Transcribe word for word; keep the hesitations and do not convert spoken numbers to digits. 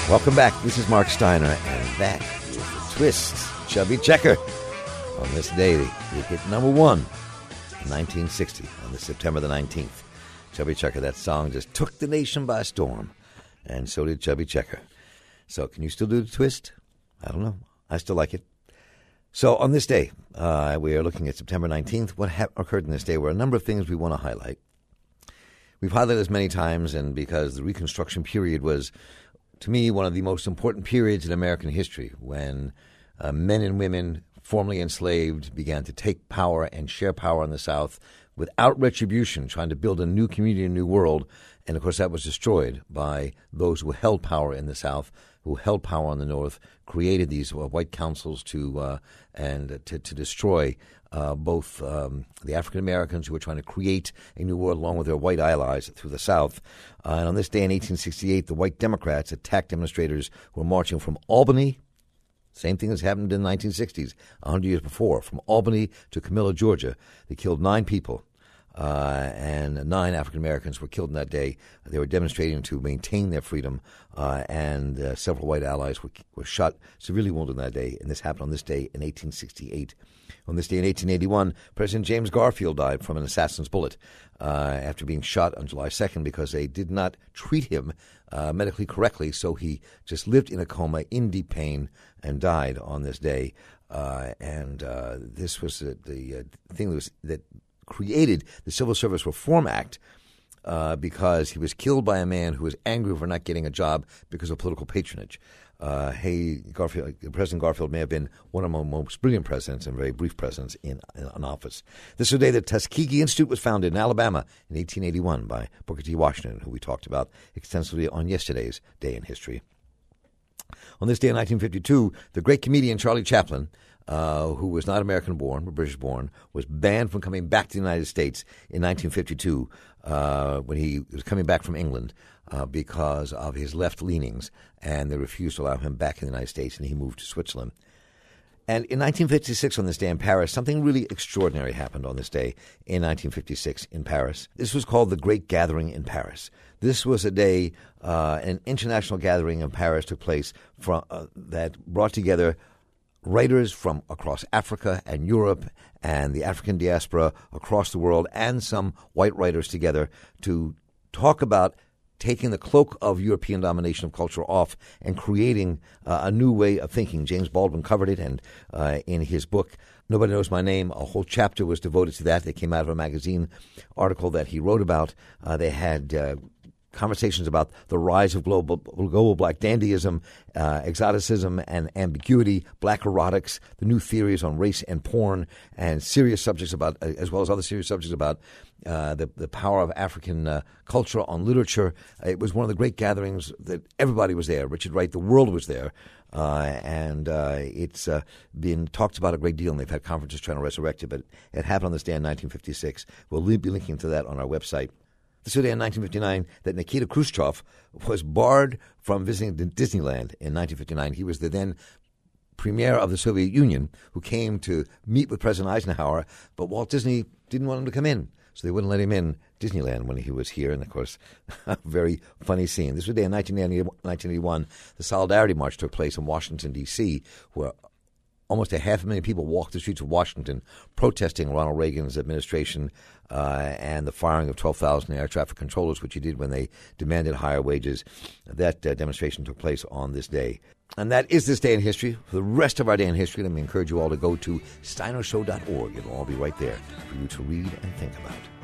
Welcome back. This is Mark Steiner, and that is the Twist, Chubby Checker. On this day, they hit number one in nineteen sixty, on this September the nineteenth. Chubby Checker, that song just took the nation by storm, and so did Chubby Checker. So can you still do the Twist? I don't know. I still like it. So on this day, uh, we are looking at September nineteenth. What ha- occurred in this day were a number of things we want to highlight. We've highlighted this many times, and because the Reconstruction period was, to me, one of the most important periods in American history, when uh, men and women formerly enslaved began to take power and share power in the South without retribution, trying to build a new community, a new world. And, of course, that was destroyed by those who held power in the South, who held power in the North, created these uh, white councils to uh, and uh, to, to destroy uh, both um, the African Americans who were trying to create a new world along with their white allies through the South. Uh, and on this day in eighteen sixty-eight, the white Democrats attacked demonstrators who were marching from Albany. Same thing has happened in the nineteen sixties, one hundred years before, from Albany to Camilla, Georgia. They killed nine people. Uh, and nine African Americans were killed in that day. They were demonstrating to maintain their freedom, uh, and uh, several white allies were, were shot, severely wounded in that day. And this happened on this day in eighteen sixty-eight. On this day in eighteen eighty-one, President James Garfield died from an assassin's bullet uh, after being shot on July second because they did not treat him uh, medically correctly. So he just lived in a coma in deep pain and died on this day. Uh, and uh, this was the, the uh, thing that was that. created the Civil Service Reform Act uh, because he was killed by a man who was angry for not getting a job because of political patronage. Uh, hey, Garfield, President Garfield may have been one of the most brilliant presidents and very brief presidents in, in office. This is the day that Tuskegee Institute was founded in Alabama in eighteen eighty-one by Booker T. Washington, who we talked about extensively on yesterday's Day in History. On this day in nineteen fifty-two, the great comedian Charlie Chaplin, Uh, who was not American-born, but British-born, was banned from coming back to the United States in nineteen fifty-two uh, when he was coming back from England uh, because of his left leanings, and they refused to allow him back in the United States, and he moved to Switzerland. And in nineteen fifty-six, on this day in Paris, something really extraordinary happened on this day in nineteen fifty-six in Paris. This was called the Great Gathering in Paris. This was a day, uh, an international gathering in Paris took place from, uh, that brought together writers from across Africa and Europe and the African diaspora across the world, and some white writers together to talk about taking the cloak of European domination of culture off and creating uh, a new way of thinking. James Baldwin covered it, and uh, in his book, Nobody Knows My Name, a whole chapter was devoted to that. They came out of a magazine article that he wrote about. Uh, they had uh, conversations about the rise of global global black dandyism, uh, exoticism and ambiguity, black erotics, the new theories on race and porn, and serious subjects about, uh, as well as other serious subjects about uh, the the power of African uh, culture on literature. It was one of the great gatherings that everybody was there. Richard Wright, the world was there. Uh, and uh, it's uh, been talked about a great deal, and they've had conferences trying to resurrect it, but it happened on this day in nineteen fifty-six. We'll be linking to that on our website. This was the day in nineteen fifty-nine that Nikita Khrushchev was barred from visiting Disneyland in nineteen fifty-nine. He was the then premier of the Soviet Union who came to meet with President Eisenhower, but Walt Disney didn't want him to come in, so they wouldn't let him in Disneyland when he was here. And, of course, a very funny scene. This was the day in nineteen eighty-one. The Solidarity March took place in Washington, D C, where almost a half a million people walked the streets of Washington protesting Ronald Reagan's administration uh, and the firing of twelve thousand air traffic controllers, which he did when they demanded higher wages. That uh, demonstration took place on this day. And that is this day in history. For the rest of our day in history, let me encourage you all to go to steiner show dot org. It'll all be right there for you to read and think about.